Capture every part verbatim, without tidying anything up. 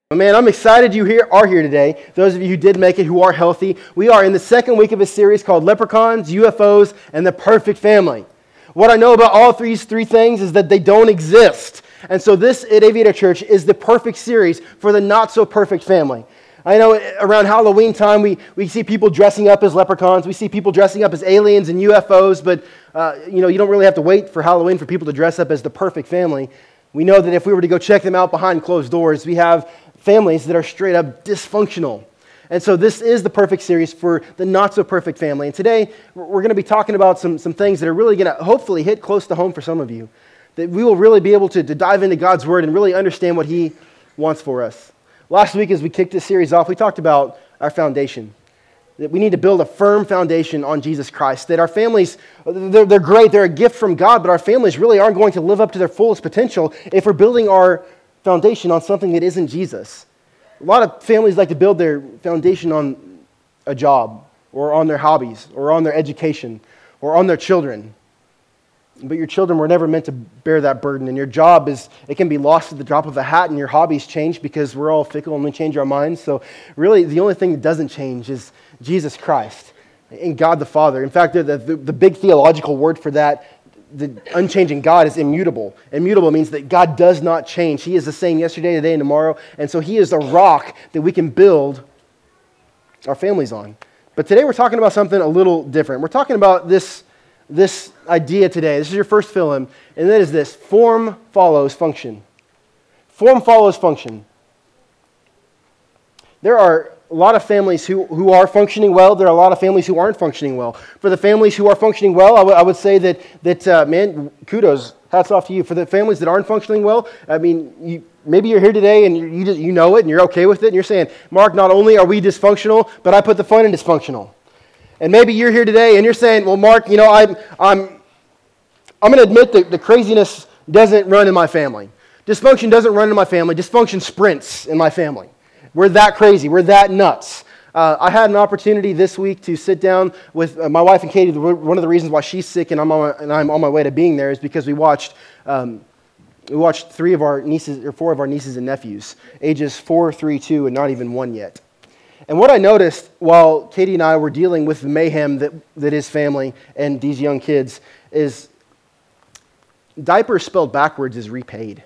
Man, I'm excited you here are here today. Those of you who did make it, who are healthy. We are in the second week of a series called Leprechauns, U F Os, and the Perfect Family. What I know about all these three things is that they don't exist. And so this at Aviator Church is the perfect series for the not-so-perfect family. I know around Halloween time, we, we see people dressing up as leprechauns. We see people dressing up as aliens and U F Os, but uh, you know, you don't really have to wait for Halloween for people to dress up as the perfect family. We know that if we were to go check them out behind closed doors, we have families that are straight up dysfunctional. And so this is the perfect series for the not-so-perfect family. And today, we're going to be talking about some, some things that are really going to hopefully hit close to home for some of you. That we will really be able to, to dive into God's Word and really understand what He wants for us. Last week, as we kicked this series off, we talked about our foundation. That we need to build a firm foundation on Jesus Christ. That our families, they're, they're great, they're a gift from God, but our families really aren't going to live up to their fullest potential if we're building our foundation on something that isn't Jesus. A lot of families like to build their foundation on a job, or on their hobbies, or on their education, or on their children. But your children were never meant to bear that burden, and your job is, it can be lost at the drop of a hat, and your hobbies change because we're all fickle and we change our minds. So really, the only thing that doesn't change is Jesus Christ and God the Father. In fact, the, the, the big theological word for that, the unchanging God, is immutable. Immutable means that God does not change. He is the same yesterday, today, and tomorrow. And so He is a rock that we can build our families on. But today we're talking about something a little different. We're talking about this, this idea today. This is your first fill-in. And that is this: form follows function. Form follows function. There are a lot of families who, who are functioning well. There are a lot of families who aren't functioning well. For the families who are functioning well, I, w- I would say that, that uh, man, kudos, hats off to you. For the families that aren't functioning well, I mean, you, maybe you're here today and you, you, just, you know it and you're okay with it, and you're saying, Mark, not only are we dysfunctional, but I put the fun in dysfunctional. And maybe you're here today and you're saying, well, Mark, you know, I'm, I'm, I'm going to admit that the craziness doesn't run in my family. Dysfunction doesn't run in my family. Dysfunction sprints in my family. We're that crazy. We're that nuts. Uh, I had an opportunity this week to sit down with uh, my wife and Katie. One of the reasons why she's sick and I'm on my, and I'm on my way to being there is because we watched um, we watched three of our nieces or four of our nieces and nephews, ages four, three, two, and not even one yet. And what I noticed while Katie and I were dealing with the mayhem that that is family and these young kids is diapers spelled backwards is repaid.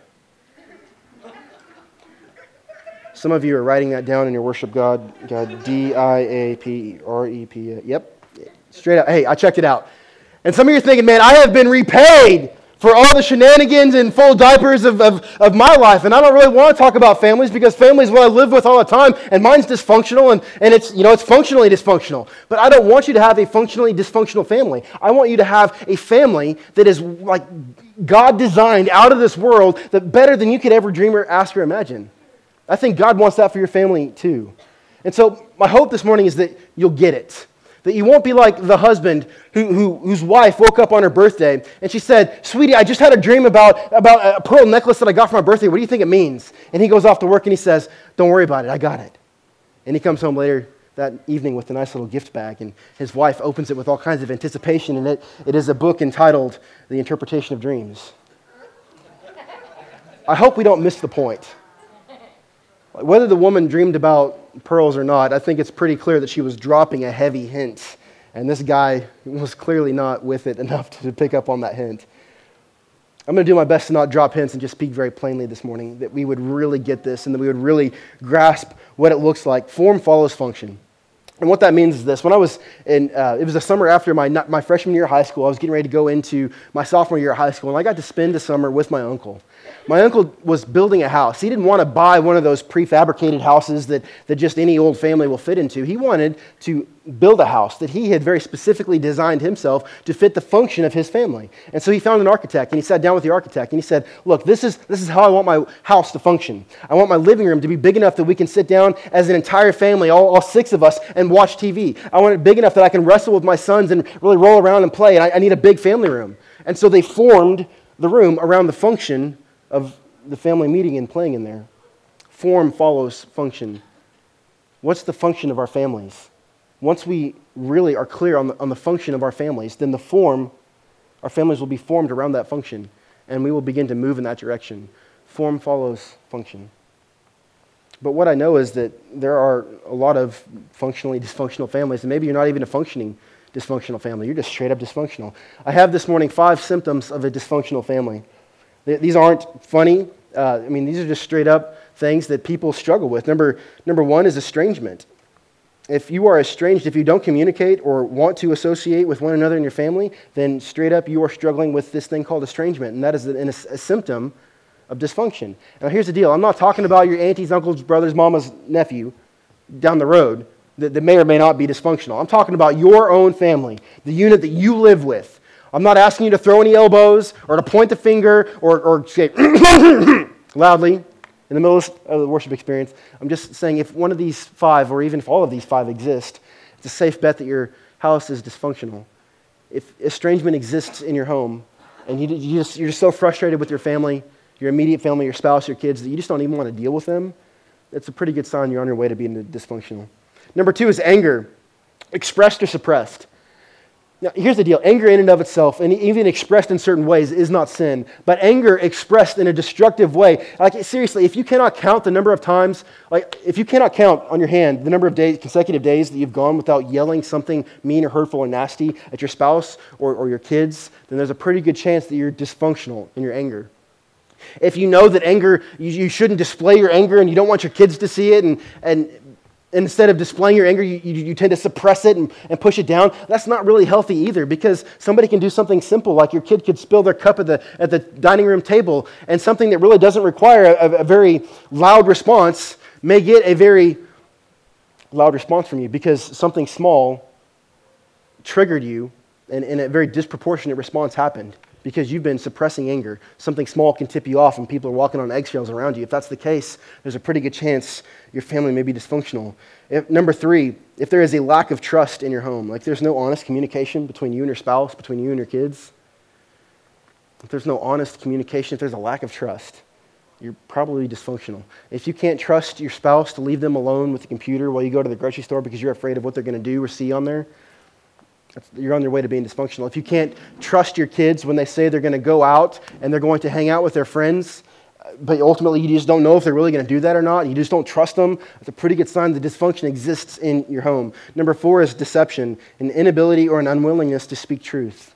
Some of you are writing that down in your worship God. God, D I A P R E P. Yep, straight up. Hey, I checked it out. And some of you are thinking, man, I have been repaid for all the shenanigans and full diapers of, of, of my life. And I don't really want to talk about families because family is what I live with all the time. And mine's dysfunctional and, and it's, you know, it's functionally dysfunctional. But I don't want you to have a functionally dysfunctional family. I want you to have a family that is like God designed out of this world, that better than you could ever dream or ask or imagine. I think God wants that for your family too. And so my hope this morning is that you'll get it. That you won't be like the husband who, who, whose wife woke up on her birthday and she said, sweetie, I just had a dream about, about a pearl necklace that I got for my birthday. What do you think it means? And he goes off to work and he says, don't worry about it, I got it. And he comes home later that evening with a nice little gift bag, and his wife opens it with all kinds of anticipation, and it, it is a book entitled The Interpretation of Dreams. I hope we don't miss the point. Whether the woman dreamed about pearls or not, I think it's pretty clear that she was dropping a heavy hint. And this guy was clearly not with it enough to pick up on that hint. I'm going to do my best to not drop hints and just speak very plainly this morning, that we would really get this and that we would really grasp what it looks like. Form follows function. And what that means is this. When I was in, uh, it was the summer after my my freshman year of high school. I was getting ready to go into my sophomore year of high school, and I got to spend the summer with my uncle. My uncle was building a house. He didn't want to buy one of those prefabricated houses that, that just any old family will fit into. He wanted to build a house that he had very specifically designed himself to fit the function of his family. And so he found an architect, and he sat down with the architect, and he said, look, this is this is how I want my house to function. I want my living room to be big enough that we can sit down as an entire family, all, all six of us, and watch T V. I want it big enough that I can wrestle with my sons and really roll around and play, and I, I need a big family room. And so they formed the room around the function of the family meeting and playing in there. Form follows function. What's the function of our families? Once we really are clear on the, on the function of our families, then the form, our families will be formed around that function, and we will begin to move in that direction. Form follows function. But what I know is that there are a lot of functionally dysfunctional families, and maybe you're not even a functioning dysfunctional family. You're just straight up dysfunctional. I have this morning five symptoms of a dysfunctional family. These aren't funny. Uh, I mean, these are just straight up things that people struggle with. Number, number one is estrangement. If you are estranged, if you don't communicate or want to associate with one another in your family, then straight up you are struggling with this thing called estrangement, and that is a, a, a symptom of dysfunction. Now here's the deal. I'm not talking about your aunties, uncles, brothers, mama's nephew down the road that, that may or may not be dysfunctional. I'm talking about your own family, the unit that you live with. I'm not asking you to throw any elbows or to point the finger or, or say loudly in the middle of the worship experience. I'm just saying if one of these five or even if all of these five exist, it's a safe bet that your house is dysfunctional. If estrangement exists in your home and you, you just, you're just so frustrated with your family, your immediate family, your spouse, your kids, that you just don't even want to deal with them, it's a pretty good sign you're on your way to being dysfunctional. Number two is anger, expressed or suppressed. Now, here's the deal. Anger in and of itself, and even expressed in certain ways, is not sin. But anger expressed in a destructive way, like seriously, if you cannot count the number of times, like if you cannot count on your hand the number of days, consecutive days that you've gone without yelling something mean or hurtful or nasty at your spouse or, or your kids, then there's a pretty good chance that you're dysfunctional in your anger. If you know that anger, you, you shouldn't display your anger and you don't want your kids to see it, and, and instead of displaying your anger, you, you, you tend to suppress it and, and push it down, that's not really healthy either, because somebody can do something simple, like your kid could spill their cup at the, at the dining room table, and something that really doesn't require a, a very loud response may get a very loud response from you, because something small triggered you, and, and a very disproportionate response happened. Because you've been suppressing anger. Something small can tip you off and people are walking on eggshells around you. If that's the case, there's a pretty good chance your family may be dysfunctional. If, number three, if there is a lack of trust in your home, like there's no honest communication between you and your spouse, between you and your kids, if there's no honest communication, if there's a lack of trust, you're probably dysfunctional. If you can't trust your spouse to leave them alone with the computer while you go to the grocery store because you're afraid of what they're going to do or see on there, That's, you're on your way to being dysfunctional. If you can't trust your kids when they say they're going to go out and they're going to hang out with their friends, but ultimately you just don't know if they're really going to do that or not, you just don't trust them, that's a pretty good sign that dysfunction exists in your home. Number four is deception, an inability or an unwillingness to speak truth.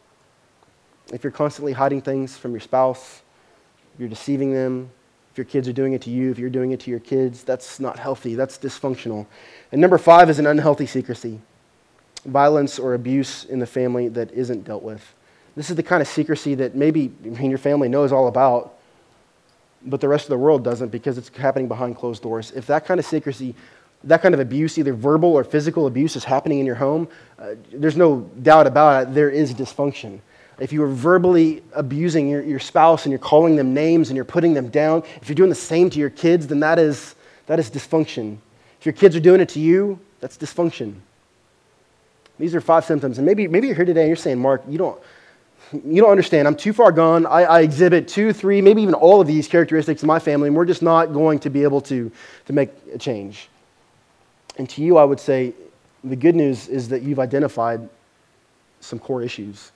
If you're constantly hiding things from your spouse, you're deceiving them, if your kids are doing it to you, if you're doing it to your kids, that's not healthy, that's dysfunctional. And number five is an unhealthy secrecy. Violence or abuse in the family that isn't dealt with. This is the kind of secrecy that maybe I mean, your family knows all about, but the rest of the world doesn't because it's happening behind closed doors. If that kind of secrecy, that kind of abuse, either verbal or physical abuse, is happening in your home, uh, there's no doubt about it, there is dysfunction. If you are verbally abusing your, your spouse and you're calling them names and you're putting them down, if you're doing the same to your kids, then that is, that is dysfunction. If your kids are doing it to you, that's dysfunction. These are five symptoms. And maybe maybe you're here today and you're saying, Mark, you don't you don't understand. I'm too far gone. I, I exhibit two, three, maybe even all of these characteristics in my family, and we're just not going to be able to, to make a change. And to you, I would say, the good news is that you've identified some core issues.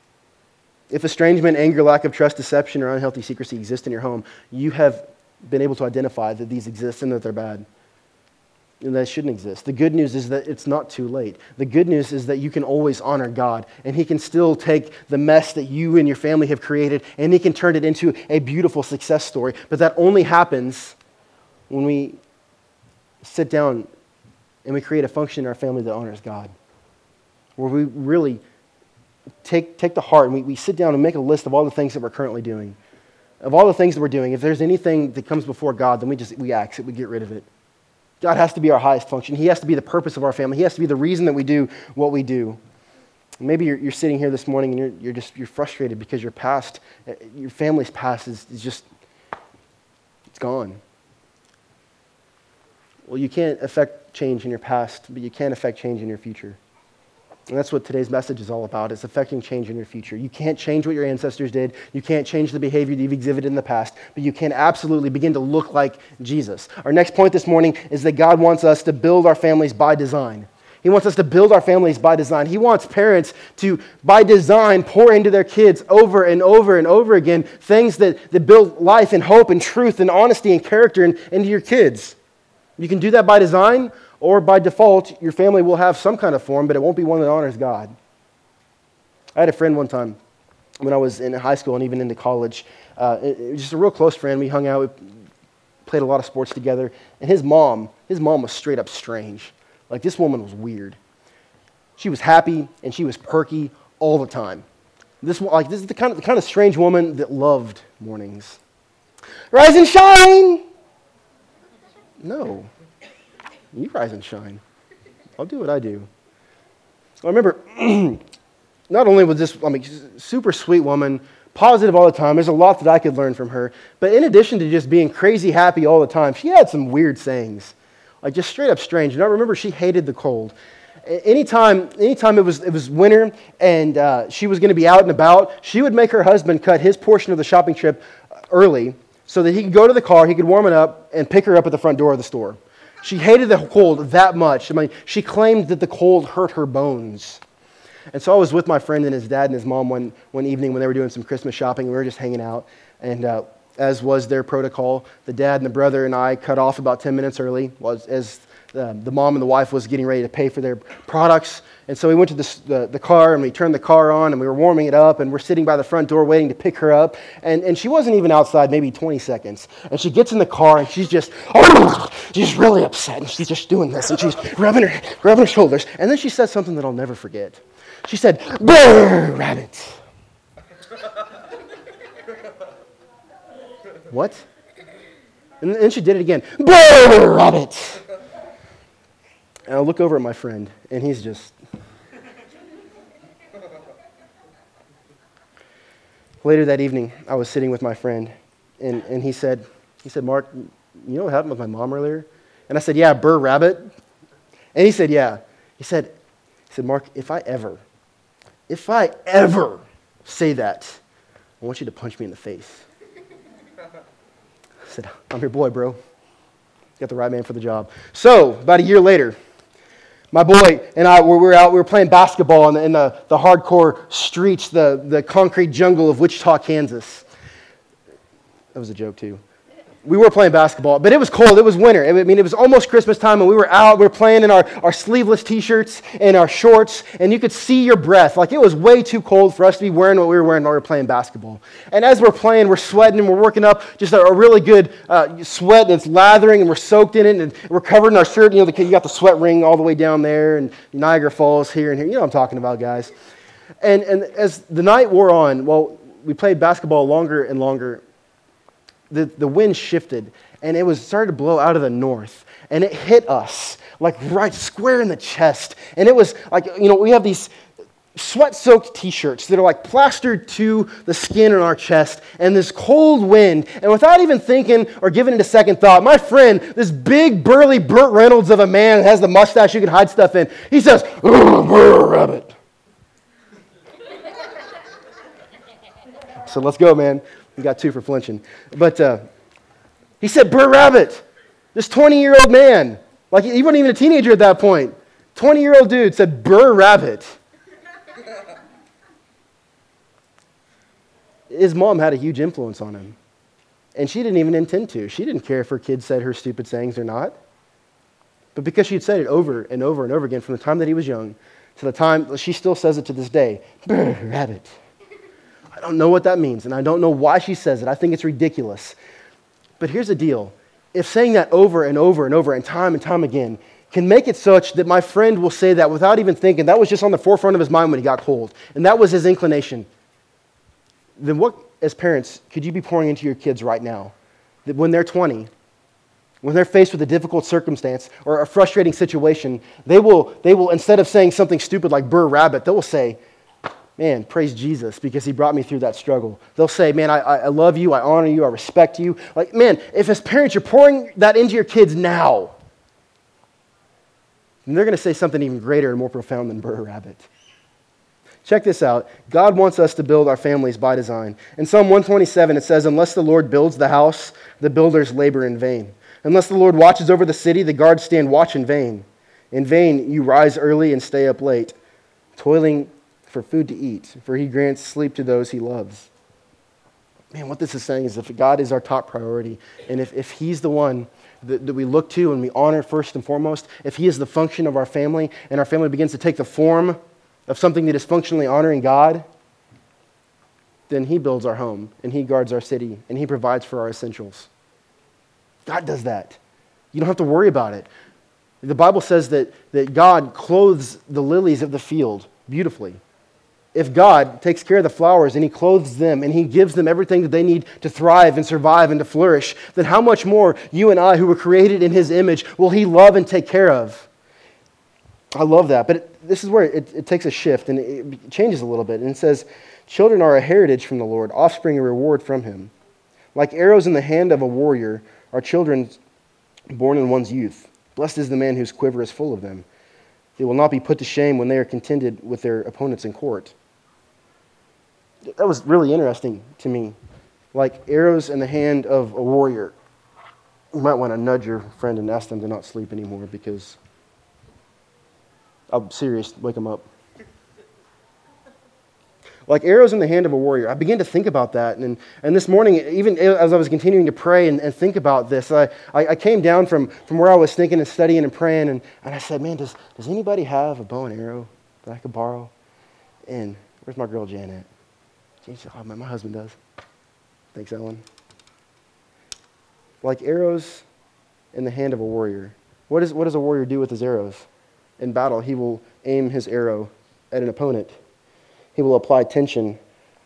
If estrangement, anger, lack of trust, deception, or unhealthy secrecy exist in your home, you have been able to identify that these exist and that they're bad. And that shouldn't exist. The good news is that it's not too late. The good news is that you can always honor God, and He can still take the mess that you and your family have created, and He can turn it into a beautiful success story. But that only happens when we sit down and we create a function in our family that honors God, where we really take, take the heart and we, we sit down and make a list of all the things that we're currently doing. Of all the things that we're doing, if there's anything that comes before God, then we just we axe it, we get rid of it. God has to be our highest function. He has to be the purpose of our family. He has to be the reason that we do what we do. Maybe you're, you're sitting here this morning and you're, you're just you're frustrated because your past, your family's past is, is just, it's gone. Well, you can't affect change in your past, but you can affect change in your future. And that's what today's message is all about, is affecting change in your future. You can't change what your ancestors did. You can't change the behavior that you've exhibited in the past, but you can absolutely begin to look like Jesus. Our next point this morning is that God wants us to build our families by design. He wants us to build our families by design. He wants parents to, by design, pour into their kids over and over and over again things that, that build life and hope and truth and honesty and character in, into your kids. You can do that by design, or by default, your family will have some kind of form, but it won't be one that honors God. I had a friend one time when I was in high school and even into college. Uh, it, it was just a real close friend. We hung out, we played a lot of sports together, and his mom, his mom was straight up strange. Like, this woman was weird. She was happy and she was perky all the time. This like this is the kind of the kind of strange woman that loved mornings. Rise and shine. No, you rise and shine. I'll do what I do. I remember. Not only was this I mean super sweet woman, positive all the time. There's a lot that I could learn from her. But in addition to just being crazy happy all the time, she had some weird sayings. Like just straight up strange. And I remember she hated the cold. Anytime, anytime it was it was winter and uh, she was going to be out and about, she would make her husband cut his portion of the shopping trip early so that he could go to the car, he could warm it up, and pick her up at the front door of the store. She hated the cold that much. I mean, she claimed that the cold hurt her bones. And so I was with my friend and his dad and his mom one, one evening when they were doing some Christmas shopping. We were just hanging out. And uh, as was their protocol, the dad and the brother and I cut off about ten minutes early was, as uh, the mom and the wife was getting ready to pay for their products. And so we went to the, the, the car and we turned the car on and we were warming it up and we're sitting by the front door waiting to pick her up. And, and she wasn't even outside maybe twenty seconds. And she gets in the car and she's just, oh, she's really upset. And she's just doing this and she's rubbing her, rubbing her shoulders. And then she said something that I'll never forget. She said, "Brr, rabbit." What? And then she did it again. "Brr, rabbit." And I look over at my friend, and he's just... Later that evening, I was sitting with my friend, and, and he said, he said, "Mark, you know what happened with my mom earlier?" And I said, "Yeah, brr, rabbit." And he said, "Yeah." He said, he said, "Mark, if I ever, if I ever say that, I want you to punch me in the face." I said, "I'm your boy, bro. Got the right man for the job." So, about a year later, my boy and I, we were out, we were playing basketball in the, in the, the hardcore streets, the, the concrete jungle of Wichita, Kansas. That was a joke, too. We were playing basketball, but it was cold. It was winter. I mean, it was almost Christmas time, and we were out. We were playing in our, our sleeveless T-shirts and our shorts, and you could see your breath. Like, it was way too cold for us to be wearing what we were wearing while we were playing basketball. And as we're playing, we're sweating, and we're working up just a, a really good uh, sweat, and it's lathering, and we're soaked in it, and we're covered in our shirt. You know, the, you got the sweat ring all the way down there, and Niagara Falls here and here. You know what I'm talking about, guys. And, and as the night wore on, well, we played basketball longer and longer. The, the wind shifted, and it was started to blow out of the north, and it hit us, like right square in the chest. And it was like, you know, we have these sweat-soaked T-shirts that are like plastered to the skin on our chest, and this cold wind, and without even thinking or giving it a second thought, my friend, this big, burly Burt Reynolds of a man that has the mustache you can hide stuff in, he says, "Brr, rabbit." So let's go, man. We got two for flinching. But uh, he said, "Brr, rabbit." This twenty-year-old man, like he wasn't even a teenager at that point, twenty-year-old dude said, "Brr, rabbit." His mom had a huge influence on him. And she didn't even intend to. She didn't care if her kids said her stupid sayings or not. But because she had said it over and over and over again from the time that he was young to the time, she still says it to this day, "Brr, rabbit." I don't know what that means, and I don't know why she says it. I think it's ridiculous. But here's the deal. If saying that over and over and over and time and time again can make it such that my friend will say that without even thinking, that was just on the forefront of his mind when he got cold, and that was his inclination, then what, as parents, could you be pouring into your kids right now? That when they're twenty, when they're faced with a difficult circumstance or a frustrating situation, they will, they will instead of saying something stupid like "Brr, rabbit," they will say, "Man, praise Jesus because he brought me through that struggle." They'll say, "Man, I, I love you, I honor you, I respect you." Like, man, if as parents you're pouring that into your kids now, then they're going to say something even greater and more profound than "Brr, rabbit." Check this out. God wants us to build our families by design. In Psalm one twenty-seven, it says, "Unless the Lord builds the house, the builders labor in vain. Unless the Lord watches over the city, the guards stand watch in vain. In vain you rise early and stay up late, toiling for food to eat, for he grants sleep to those he loves. Man, what this is saying is if God is our top priority, and if, if he's the one that, that we look to and we honor first and foremost, if he is the function of our family, and our family begins to take the form of something that is functionally honoring God, then he builds our home, and he guards our city, and he provides for our essentials. God does that. You don't have to worry about it. The Bible says that, that God clothes the lilies of the field beautifully. If God takes care of the flowers and he clothes them and he gives them everything that they need to thrive and survive and to flourish, then how much more you and I who were created in his image will he love and take care of? I love that. But it, this is where it, it takes a shift and it changes a little bit. And it says, children are a heritage from the Lord, offspring a reward from him. Like arrows in the hand of a warrior are children born in one's youth. Blessed is the man whose quiver is full of them. They will not be put to shame when they are contended with their opponents in court. That was really interesting to me. Like arrows in the hand of a warrior. You might want to nudge your friend and ask them to not sleep anymore because I'm serious, wake them up. Like arrows in the hand of a warrior. I began to think about that. And, and this morning, even as I was continuing to pray and, and think about this, I, I, I came down from, from where I was thinking and studying and praying, and, and I said, man, does, does anybody have a bow and arrow that I could borrow? And where's my girl Janet? She said, oh, man, my husband does. Thanks, Ellen. Like arrows in the hand of a warrior. What, is, what does a warrior do with his arrows? In battle, he will aim his arrow at an opponent. He will apply tension,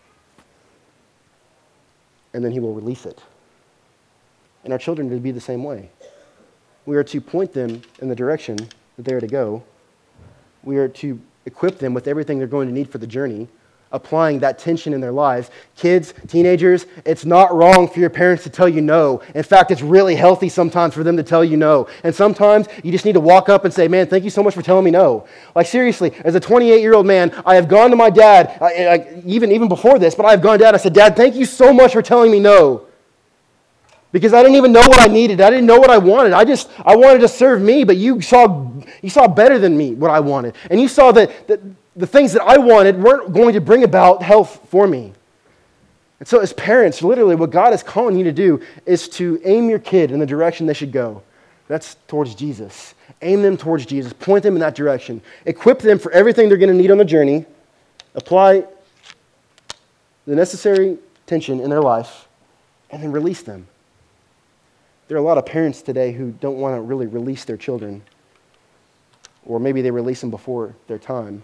and then he will release it. And our children are to be the same way. We are to point them in the direction that they are to go. We are to equip them with everything they're going to need for the journey, applying that tension in their lives. Kids, teenagers, it's not wrong for your parents to tell you no. In fact, it's really healthy sometimes for them to tell you no. And sometimes you just need to walk up and say, man, thank you so much for telling me no. Like seriously, as a twenty-eight-year-old man, I have gone to my dad, I, I, even, even before this, but I have gone to dad and I said, Dad, thank you so much for telling me no. Because I didn't even know what I needed. I didn't know what I wanted. I just, I wanted to serve me, but you saw, you saw better than me what I wanted. And you saw that, that the things that I wanted weren't going to bring about health for me. And so as parents, literally what God is calling you to do is to aim your kid in the direction they should go. That's towards Jesus. Aim them towards Jesus. Point them in that direction. Equip them for everything they're going to need on the journey. Apply the necessary tension in their life, and then release them. There are a lot of parents today who don't want to really release their children, or maybe they release them before their time.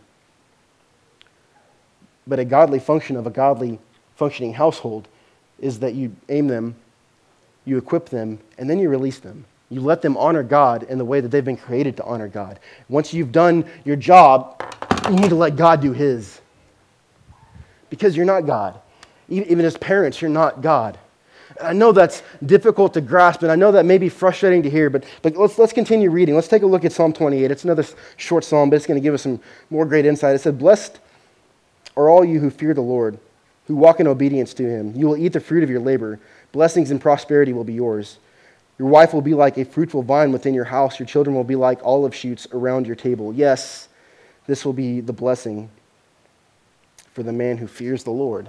But a godly function of a godly functioning household is that you aim them, you equip them, and then you release them. You let them honor God in the way that they've been created to honor God. Once you've done your job, you need to let God do his. Because you're not God. Even as parents, you're not God. I know that's difficult to grasp, and I know that may be frustrating to hear, but, but let's, let's continue reading. Let's take a look at Psalm twenty-eight. It's another short psalm, but it's going to give us some more great insight. It said, blessed are all you who fear the Lord, who walk in obedience to him. You will eat the fruit of your labor. Blessings and prosperity will be yours. Your wife will be like a fruitful vine within your house. Your children will be like olive shoots around your table. Yes, this will be the blessing for the man who fears the Lord.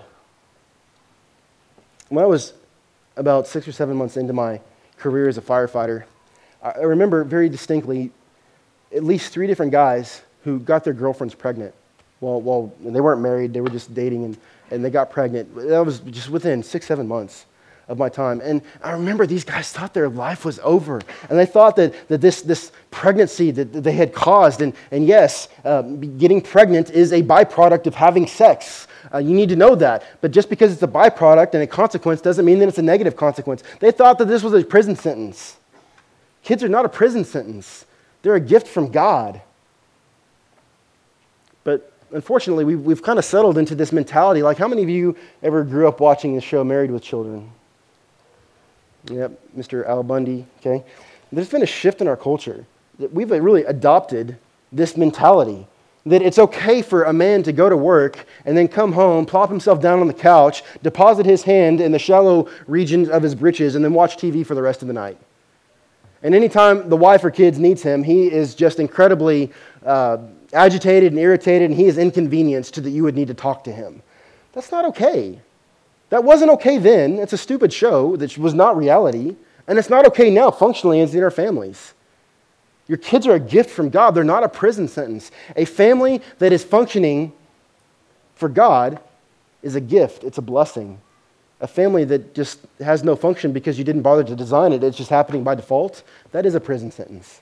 When I was about six or seven months into my career as a firefighter, I remember very distinctly at least three different guys who got their girlfriends pregnant. Well, well, they weren't married, they were just dating, and, and they got pregnant. That was just within six, seven months of my time. And I remember these guys thought their life was over. And they thought that, that this, this pregnancy that they had caused, and, and yes, uh, getting pregnant is a byproduct of having sex. Uh, you need to know that. But just because it's a byproduct and a consequence doesn't mean that it's a negative consequence. They thought that this was a prison sentence. Kids are not a prison sentence. They're a gift from God. But unfortunately, we've, we've kind of settled into this mentality. Like, how many of you ever grew up watching the show Married with Children? Yep, Mister Al Bundy, okay? There's been a shift in our culture. We've really adopted this mentality that it's okay for a man to go to work and then come home, plop himself down on the couch, deposit his hand in the shallow regions of his britches, and then watch T V for the rest of the night. And anytime the wife or kids needs him, he is just incredibly uh, agitated and irritated, and he is inconvenienced to that you would need to talk to him. That's not okay. That wasn't okay then. It's a stupid show that was not reality. And it's not okay now functionally as in our families. Your kids are a gift from God. They're not a prison sentence. A family that is functioning for God is a gift. It's a blessing. A family that just has no function because you didn't bother to design it, it's just happening by default, that is a prison sentence.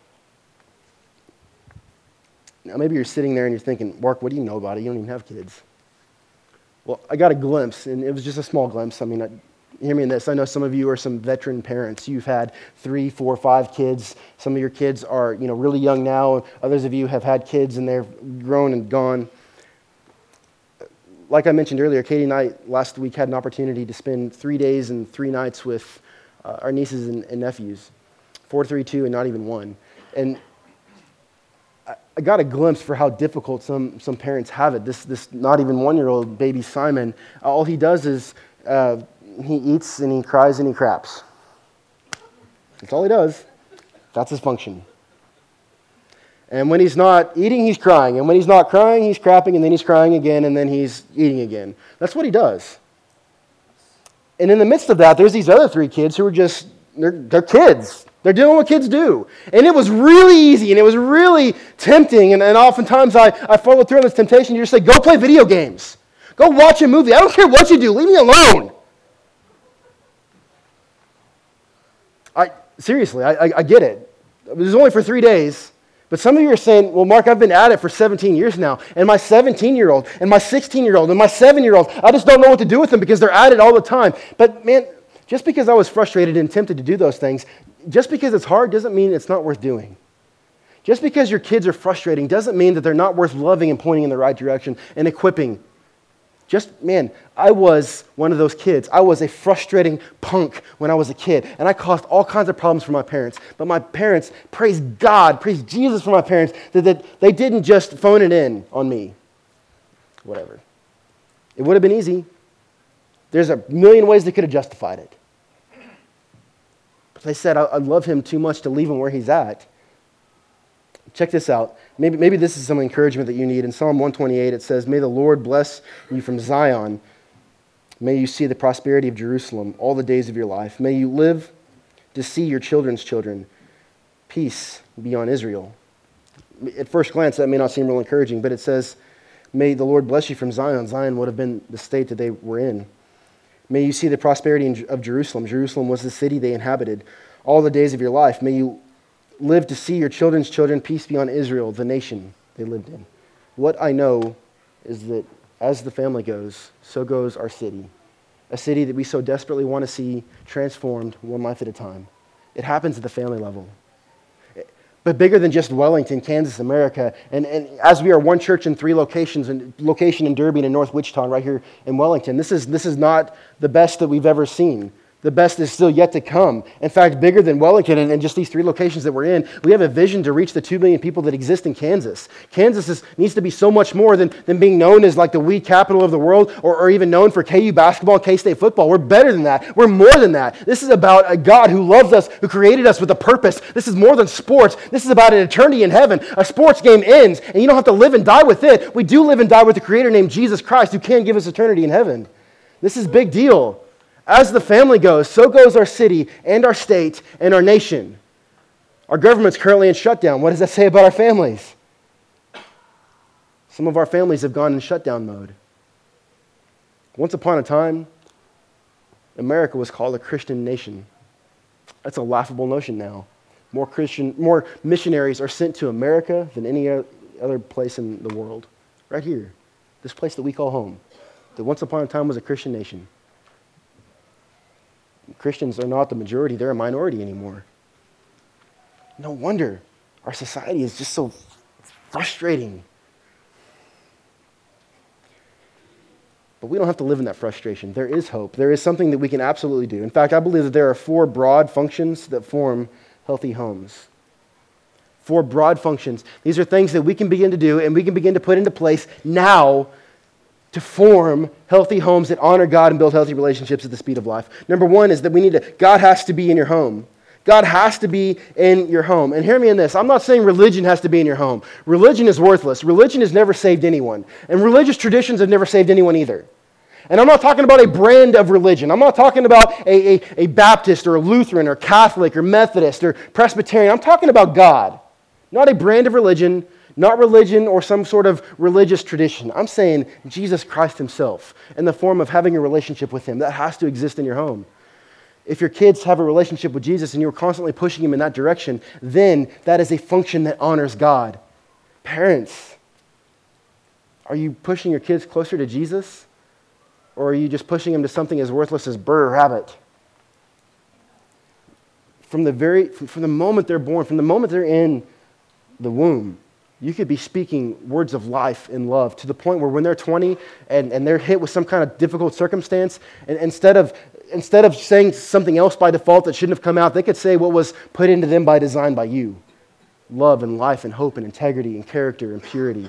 Now maybe you're sitting there and you're thinking, Mark, what do you know about it? You don't even have kids. Well, I got a glimpse, and it was just a small glimpse. I mean, I, hear me in this. I know some of you are some veteran parents. You've had three, four, five kids. Some of your kids are, you know, really young now. Others of you have had kids and they're grown and gone. Like I mentioned earlier, Katie and I last week had an opportunity to spend three days and three nights with uh, our nieces and, and nephews, four, three, two, and not even one. And I, I got a glimpse for how difficult some some parents have it. This this not even one-year-old baby Simon, all he does is uh, he eats and he cries and he craps. That's all he does. That's his function. And when he's not eating, he's crying. And when he's not crying, he's crapping, and then he's crying again, and then he's eating again. That's what he does. And in the midst of that, there's these other three kids who are just, they're, they're kids. They're doing what kids do. And it was really easy, and it was really tempting, and, and oftentimes I, I followed through on this temptation to just say, go play video games. Go watch a movie. I don't care what you do. Leave me alone. I Seriously, I, I, I get it. It was only for three days. But some of you are saying, well, Mark, I've been at it for seventeen years now, and my seventeen-year-old, and my sixteen-year-old, and my seven-year-old, I just don't know what to do with them because they're at it all the time. But man, just because I was frustrated and tempted to do those things, just because it's hard doesn't mean it's not worth doing. Just because your kids are frustrating doesn't mean that they're not worth loving and pointing in the right direction and equipping. Just, man, I was one of those kids. I was a frustrating punk when I was a kid, and I caused all kinds of problems for my parents. But my parents, praise God, praise Jesus for my parents, that, that they didn't just phone it in on me. Whatever. It would have been easy. There's a million ways they could have justified it. But they said, I, I love him too much to leave him where he's at. Check this out. Maybe, maybe this is some encouragement that you need. In Psalm one twenty-eight, it says, may the Lord bless you from Zion. May you see the prosperity of Jerusalem all the days of your life. May you live to see your children's children. Peace be on Israel. At first glance, that may not seem real encouraging, but it says, may the Lord bless you from Zion. Zion would have been the state that they were in. May you see the prosperity of Jerusalem. Jerusalem was the city they inhabited all the days of your life. May you live to see your children's children. Peace be on Israel, the nation they lived in. What I know is that as the family goes, so goes our city. A city that we so desperately want to see transformed one life at a time. It happens at the family level. But bigger than just Wellington, Kansas, America, and, and as we are one church in three locations, and location in Derby and North Wichita, right here in Wellington, this is this is not the best that we've ever seen. The best is still yet to come. In fact, bigger than Wellington and, and just these three locations that we're in, we have a vision to reach the two million people that exist in Kansas. Kansas is, needs to be so much more than, than being known as like the weed capital of the world or, or even known for K U basketball and K-State football. We're better than that. We're more than that. This is about a God who loves us, who created us with a purpose. This is more than sports. This is about an eternity in heaven. A sports game ends, and you don't have to live and die with it. We do live and die with the Creator named Jesus Christ, who can give us eternity in heaven. This is a big deal. As the family goes, so goes our city and our state and our nation. Our government's currently in shutdown. What does that say about our families? Some of our families have gone in shutdown mode. Once upon a time, America was called a Christian nation. That's a laughable notion now. More Christian, more missionaries are sent to America than any other place in the world. Right here, this place that we call home, that once upon a time was a Christian nation. Christians are not the majority, they're a minority anymore. No wonder our society is just so frustrating. But we don't have to live in that frustration. There is hope. There is something that we can absolutely do. In fact, I believe that there are four broad functions that form healthy homes. Four broad functions. These are things that we can begin to do and we can begin to put into place now to form healthy homes that honor God and build healthy relationships at the speed of life. Number one is that we need to, God has to be in your home. God has to be in your home. And hear me in this. I'm not saying religion has to be in your home. Religion is worthless. Religion has never saved anyone. And religious traditions have never saved anyone either. And I'm not talking about a brand of religion. I'm not talking about a, a, a Baptist or a Lutheran or Catholic or Methodist or Presbyterian. I'm talking about God. Not a brand of religion, not religion or some sort of religious tradition. I'm saying Jesus Christ himself in the form of having a relationship with him. That has to exist in your home. If your kids have a relationship with Jesus and you're constantly pushing them in that direction, then that is a function that honors God. Parents, are you pushing your kids closer to Jesus? Or are you just pushing them to something as worthless as Burr Rabbit? From the very, from the moment they're born, from the moment they're in the womb, you could be speaking words of life and love to the point where when they're twenty and, and they're hit with some kind of difficult circumstance, and instead of instead of saying something else by default that shouldn't have come out, they could say what was put into them by design by you. Love and life and hope and integrity and character and purity.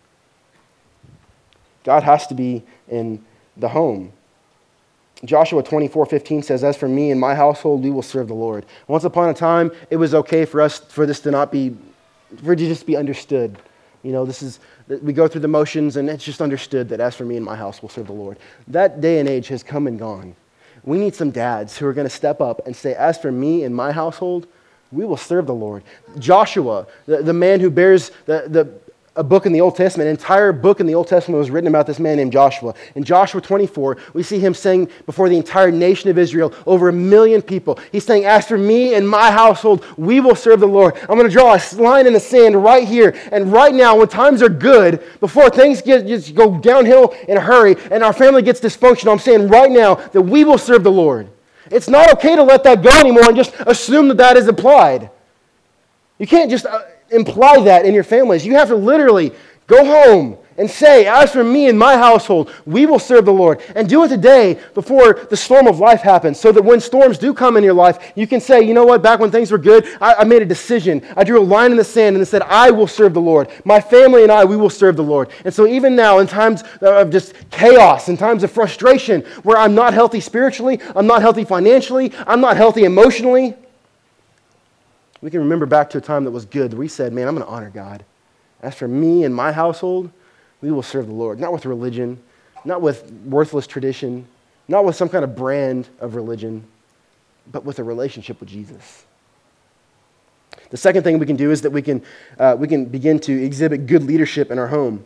God has to be in the home. Joshua twenty-four fifteen says, "As for me and my household, we will serve the Lord." Once upon a time, it was okay for us, for this to not be, for it to just be understood. You know, this is, we go through the motions and it's just understood that as for me and my house, we'll serve the Lord. That day and age has come and gone. We need some dads who are going to step up and say, as for me and my household, we will serve the Lord. Joshua, the, the man who bears the, the a book in the Old Testament, an entire book in the Old Testament was written about this man named Joshua. In Joshua twenty-four, we see him saying before the entire nation of Israel, over a million people, he's saying, as for me and my household, we will serve the Lord. I'm going to draw a line in the sand right here. And right now, when times are good, before things get, just go downhill in a hurry and our family gets dysfunctional, I'm saying right now that we will serve the Lord. It's not okay to let that go anymore and just assume that that is applied. You can't just Uh, imply that in your families. You have to literally go home and say, as for me and my household, we will serve the Lord. And do it today before the storm of life happens, so that when storms do come in your life, you can say, you know what, back when things were good, I, I made a decision. I drew a line in the sand and said, I will serve the Lord. My family and I, we will serve the Lord. And so even now, in times of just chaos, in times of frustration, where I'm not healthy spiritually, I'm not healthy financially, I'm not healthy emotionally, we can remember back to a time that was good, that we said, man, I'm going to honor God. As for me and my household, we will serve the Lord. Not with religion, not with worthless tradition, not with some kind of brand of religion, but with a relationship with Jesus. The second thing we can do is that we can, uh, we can begin to exhibit good leadership in our home.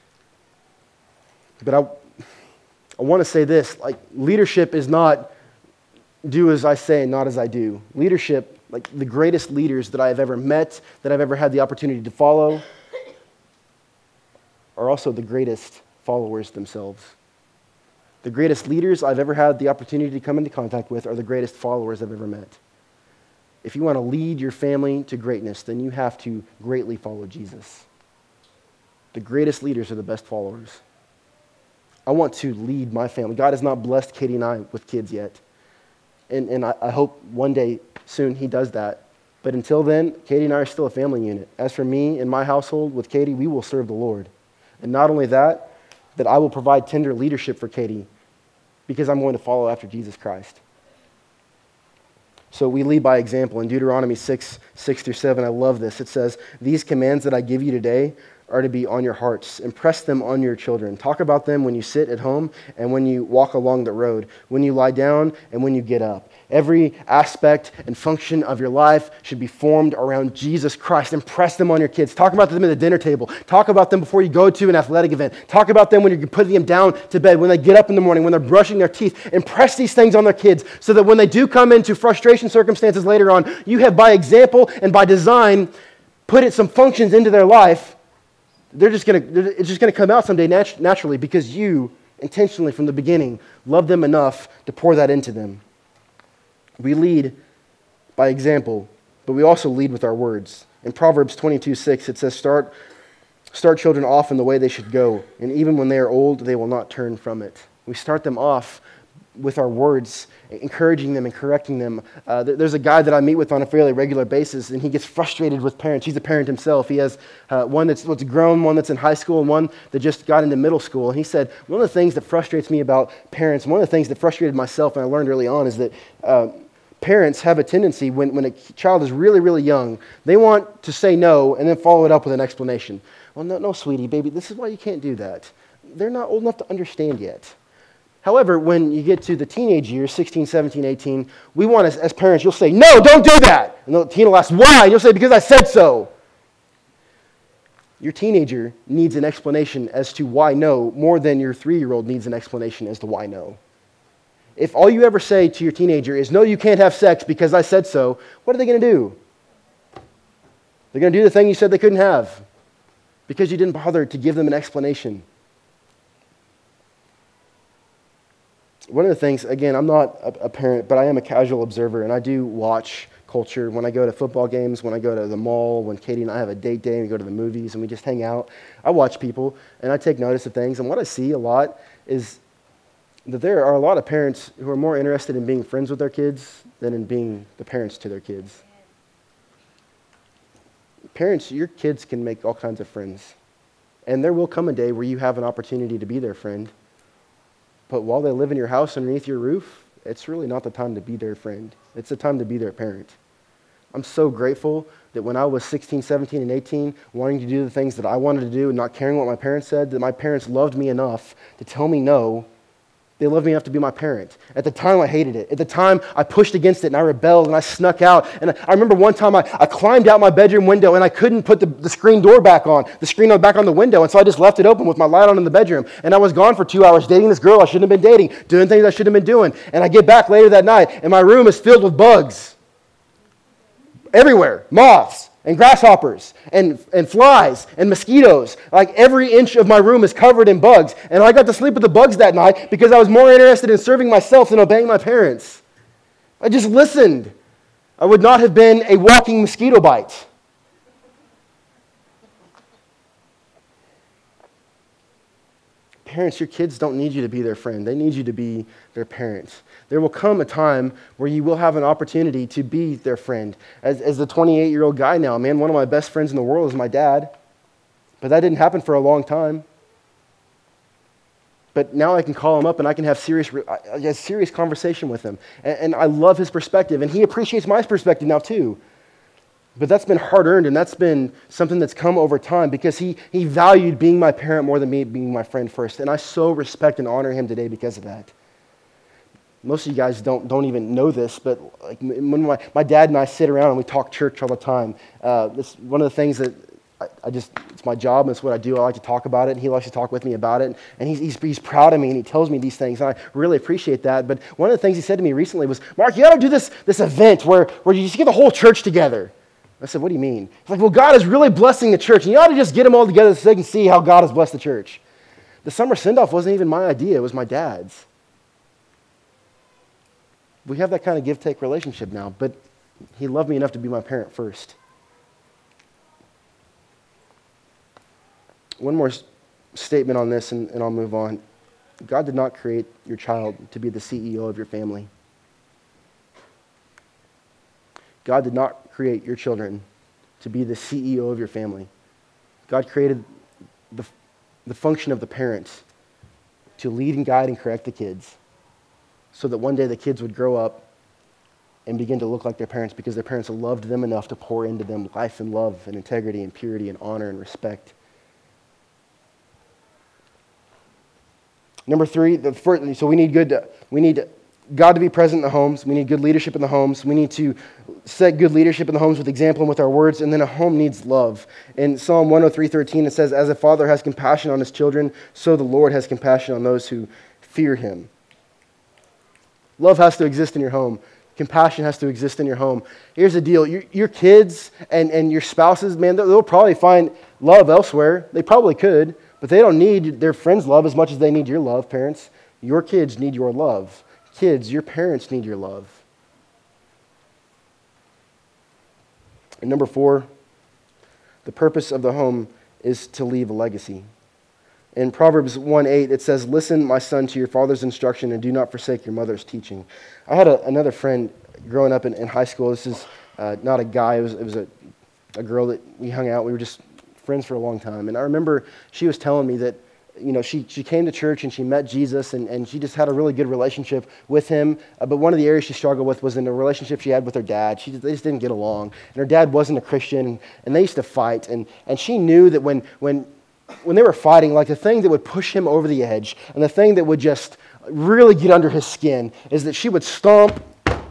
But I, I want to say this, like leadership is not do as I say and not as I do. Leadership, like the greatest leaders that I have ever met, that I've ever had the opportunity to follow, are also the greatest followers themselves. The greatest leaders I've ever had the opportunity to come into contact with are the greatest followers I've ever met. If you want to lead your family to greatness, then you have to greatly follow Jesus. The greatest leaders are the best followers. I want to lead my family. God has not blessed Katie and I with kids yet. And, and I, I hope one day soon he does that. But until then, Katie and I are still a family unit. As for me and my household with Katie, we will serve the Lord. And not only that, that I will provide tender leadership for Katie because I'm going to follow after Jesus Christ. So we lead by example. In Deuteronomy six, six through seven, I love this. It says, these commands that I give you today are to be on your hearts. Impress them on your children. Talk about them when you sit at home and when you walk along the road, when you lie down and when you get up. Every aspect and function of your life should be formed around Jesus Christ. Impress them on your kids. Talk about them at the dinner table. Talk about them before you go to an athletic event. Talk about them when you're putting them down to bed, when they get up in the morning, when they're brushing their teeth. Impress these things on their kids so that when they do come into frustration circumstances later on, you have by example and by design put it some functions into their life. They're just gonna, it's just going to come out someday nat- naturally because you intentionally from the beginning love them enough to pour that into them. We lead by example, but we also lead with our words. In Proverbs twenty-two six, it says, start, start children off in the way they should go, and even when they are old, they will not turn from it. We start them off with our words, encouraging them and correcting them. Uh, there's a guy that I meet with on a fairly regular basis, and he gets frustrated with parents. He's a parent himself. He has uh, one that's, that's grown, one that's in high school, and one that just got into middle school. And he said, one of the things that frustrates me about parents, one of the things that frustrated myself and I learned early on is that uh, parents have a tendency, when, when a child is really, really young, they want to say no and then follow it up with an explanation. Well, no, no, sweetie, baby, this is why you can't do that. They're not old enough to understand yet. However, when you get to the teenage years, sixteen, seventeen, eighteen, we want, as, as parents, you'll say, no, don't do that. And the teen will ask, why? And you'll say, because I said so. Your teenager needs an explanation as to why no more than your three-year-old needs an explanation as to why no. If all you ever say to your teenager is, no, you can't have sex because I said so, what are they going to do? They're going to do the thing you said they couldn't have because you didn't bother to give them an explanation. One of the things, again, I'm not a parent, but I am a casual observer, and I do watch culture. When I go to football games, when I go to the mall, when Katie and I have a date day and we go to the movies and we just hang out, I watch people and I take notice of things. And what I see a lot is that there are a lot of parents who are more interested in being friends with their kids than in being the parents to their kids. Parents, your kids can make all kinds of friends. And there will come a day where you have an opportunity to be their friend. But while they live in your house underneath your roof, it's really not the time to be their friend. It's the time to be their parent. I'm so grateful that when I was sixteen, seventeen, and eighteen, wanting to do the things that I wanted to do and not caring what my parents said, that my parents loved me enough to tell me no. They loved me enough to be my parent. At the time, I hated it. At the time, I pushed against it and I rebelled and I snuck out. And I remember one time I, I climbed out my bedroom window and I couldn't put the, the screen door back on, the screen back on the window. And so I just left it open with my light on in the bedroom. And I was gone for two hours dating this girl I shouldn't have been dating, doing things I shouldn't have been doing. And I get back later that night and my room is filled with bugs. Everywhere. Moths. And grasshoppers, and, and flies, and mosquitoes. Like every inch of my room is covered in bugs. And I got to sleep with the bugs that night because I was more interested in serving myself than obeying my parents. I just listened. I would not have been a walking mosquito bite. Parents, your kids don't need you to be their friend. They need you to be their parent. There will come a time where you will have an opportunity to be their friend. As, as the twenty-eight-year-old guy now, man, one of my best friends in the world is my dad. But that didn't happen for a long time. But now I can call him up and I can have serious, a serious conversation with him. And, and I love his perspective. And he appreciates my perspective now too. But that's been hard-earned, and that's been something that's come over time because he, he valued being my parent more than me being my friend first. And I so respect and honor him today because of that. Most of you guys don't, don't even know this, but like when my, my dad and I sit around and we talk church all the time, uh, this one of the things that I, I just, it's my job and it's what I do. I like to talk about it, and he likes to talk with me about it. And he's, he's, he's proud of me, and he tells me these things, and I really appreciate that. But one of the things he said to me recently was, Mark, you got to do this, this event where, where you just get the whole church together. I said, what do you mean? He's like, well, God is really blessing the church, and you ought to just get them all together so they can see how God has blessed the church. The summer send-off wasn't even my idea. It was my dad's. We have that kind of give-take relationship now, but he loved me enough to be my parent first. One more s- statement on this, and, and I'll move on. God did not create your child to be the C E O of your family. God did not create your children to be the C E O of your family. God created the, the function of the parents to lead and guide and correct the kids so that one day the kids would grow up and begin to look like their parents because their parents loved them enough to pour into them life and love and integrity and purity and honor and respect. Number three, the first, so we need good, we need God to be present in the homes. We need good leadership in the homes. We need to set good leadership in the homes with example and with our words. And then a home needs love. In Psalm one oh three thirteen, it says, as a father has compassion on his children, so the Lord has compassion on those who fear him. Love has to exist in your home. Compassion has to exist in your home. Here's the deal. Your, your kids and, and your spouses, man, they'll, they'll probably find love elsewhere. They probably could, but they don't need their friends' love as much as they need your love, parents. Your kids need your love. Kids, your parents need your love. And number four, the purpose of the home is to leave a legacy. In Proverbs one eight, it says, listen, my son, to your father's instruction and do not forsake your mother's teaching. I had a, another friend growing up in, in high school. This is uh, not a guy. It was, it was a, a girl that we hung out. We were just friends for a long time. And I remember she was telling me that you know, she, she came to church and she met Jesus, and, and she just had a really good relationship with him. Uh, but one of the areas she struggled with was in the relationship she had with her dad. She just, they just didn't get along. And her dad wasn't a Christian, and, and they used to fight. And, and she knew that when, when, when they were fighting, like the thing that would push him over the edge and the thing that would just really get under his skin is that she would stomp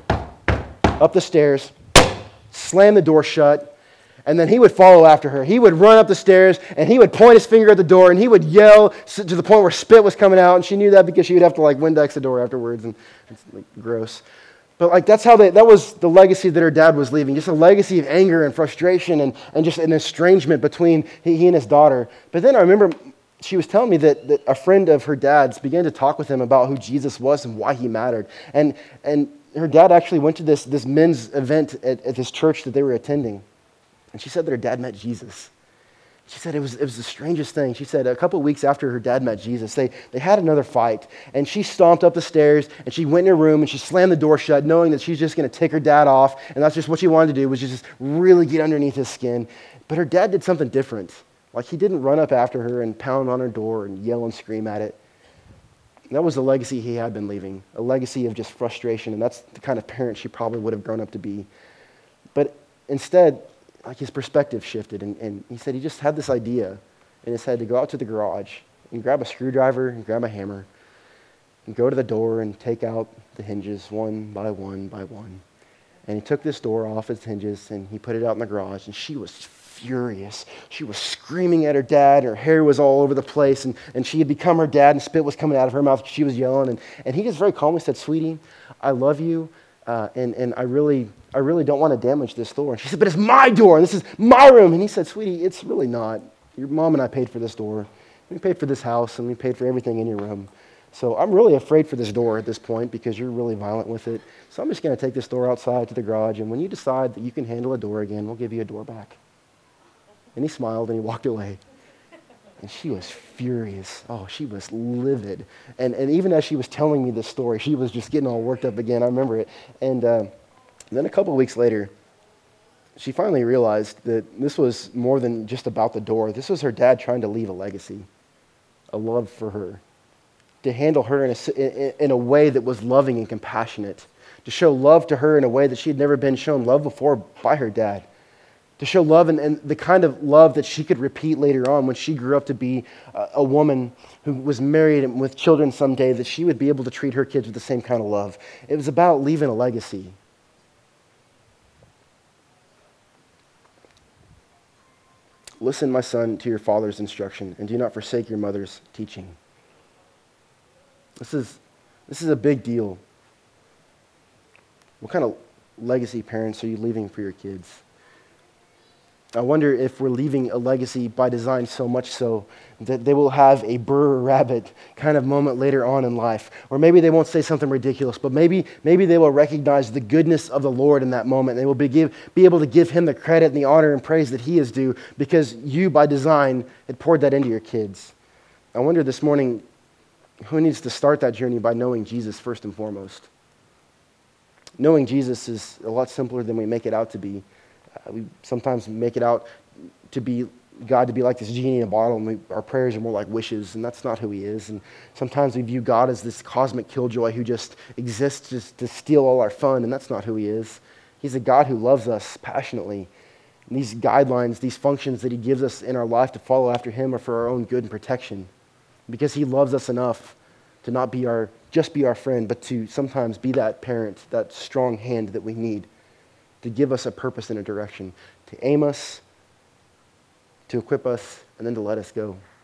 up the stairs, slam the door shut, and then he would follow after her. He would run up the stairs, and he would point his finger at the door, and he would yell to the point where spit was coming out, and she knew that because she would have to like Windex the door afterwards, and it's like gross. But like that's how they, that was the legacy that her dad was leaving, just a legacy of anger and frustration and, and just an estrangement between he, he and his daughter. But then I remember she was telling me that, that a friend of her dad's began to talk with him about who Jesus was and why he mattered. And and her dad actually went to this, this men's event at, at this church that they were attending. And she said that her dad met Jesus. She said it was it was the strangest thing. She said a couple of weeks after her dad met Jesus, they, they had another fight. And she stomped up the stairs, and she went in her room, and she slammed the door shut, knowing that she's just going to tick her dad off. And that's just what she wanted to do, was just really get underneath his skin. But her dad did something different. Like, he didn't run up after her and pound on her door and yell and scream at it. That was the legacy he had been leaving, a legacy of just frustration. And that's the kind of parent she probably would have grown up to be. But instead, like, his perspective shifted, and, and he said he just had this idea in his head to go out to the garage and grab a screwdriver and grab a hammer and go to the door and take out the hinges one by one by one. And he took this door off its hinges, and he put it out in the garage, and she was furious. She was screaming at her dad. Her hair was all over the place, and, and she had become her dad, and spit was coming out of her mouth. She was yelling, and, and he just very calmly said, "Sweetie, I love you, uh, and, and I really... I really don't want to damage this door." And she said, "But it's my door, and this is my room." And he said, "Sweetie, it's really not. Your mom and I paid for this door. We paid for this house, and we paid for everything in your room. So I'm really afraid for this door at this point because you're really violent with it. So I'm just going to take this door outside to the garage, and when you decide that you can handle a door again, we'll give you a door back." And he smiled, and he walked away. And she was furious. Oh, she was livid. And, and even as she was telling me this story, she was just getting all worked up again. I remember it. And... Uh, And then a couple of weeks later, she finally realized that this was more than just about the door. This was her dad trying to leave a legacy, a love for her, to handle her in a, in a way that was loving and compassionate, to show love to her in a way that she had never been shown love before by her dad, to show love and, and the kind of love that she could repeat later on when she grew up to be a, a woman who was married and with children someday, that she would be able to treat her kids with the same kind of love. It was about leaving a legacy. "Listen, my son, to your father's instruction, and do not forsake your mother's teaching." This is, this is a big deal. What kind of legacy parents are you leaving for your kids? I wonder if we're leaving a legacy by design so much so that they will have a Burr Rabbit kind of moment later on in life. Or maybe they won't say something ridiculous, but maybe maybe they will recognize the goodness of the Lord in that moment. They will be, give, be able to give him the credit and the honor and praise that he is due because you, by design, had poured that into your kids. I wonder this morning, who needs to start that journey by knowing Jesus first and foremost? Knowing Jesus is a lot simpler than we make it out to be. Uh, we sometimes make it out to be God to be like this genie in a bottle, and we, our prayers are more like wishes, and that's not who he is. And sometimes we view God as this cosmic killjoy who just exists just to steal all our fun, and that's not who he is. He's a God who loves us passionately. And these guidelines, these functions that he gives us in our life to follow after him are for our own good and protection, because he loves us enough to not be our just be our friend, but to sometimes be that parent, that strong hand that we need to give us a purpose and a direction, to aim us, to equip us, and then to let us go.